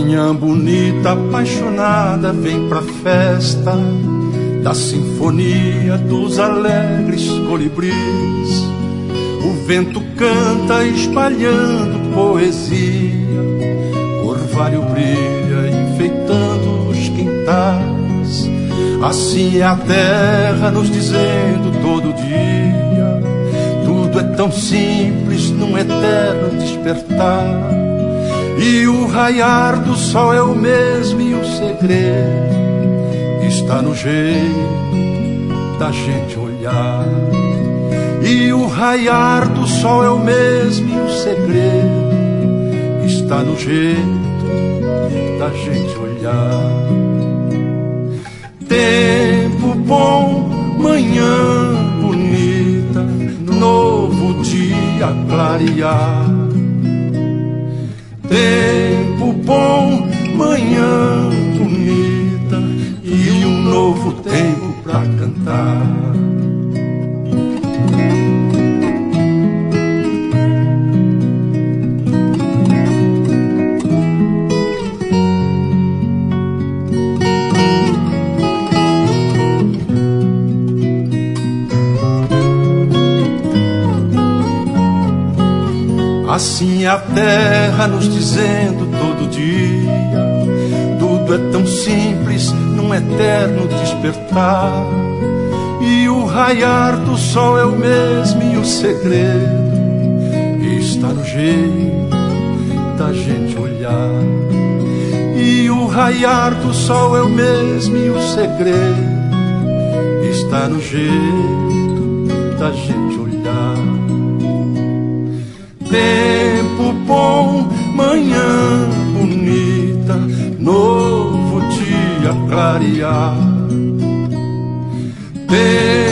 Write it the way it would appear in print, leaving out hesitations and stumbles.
manhã bonita, apaixonada, vem pra festa da sinfonia dos alegres colibris. O vento canta espalhando poesia, orvalho brilha enfeitando os quintais. Assim é a terra nos dizendo todo dia: tudo é tão simples num eterno despertar. E o raiar do sol é o mesmo e o segredo está no jeito da gente olhar. E o raiar do sol é o mesmo e o segredo está no jeito da gente olhar. Tempo bom, manhã bonita, novo dia clarear. Tempo bom, manhã bonita e um novo tempo pra cantar. Assim é a terra nos dizendo todo dia: tudo é tão simples num eterno despertar. E o raiar do sol é o mesmo e o segredo está no jeito da gente olhar. E o raiar do sol é o mesmo e o segredo está no jeito da gente olhar. Tempo bom, manhã bonita, novo dia clarear. Tempo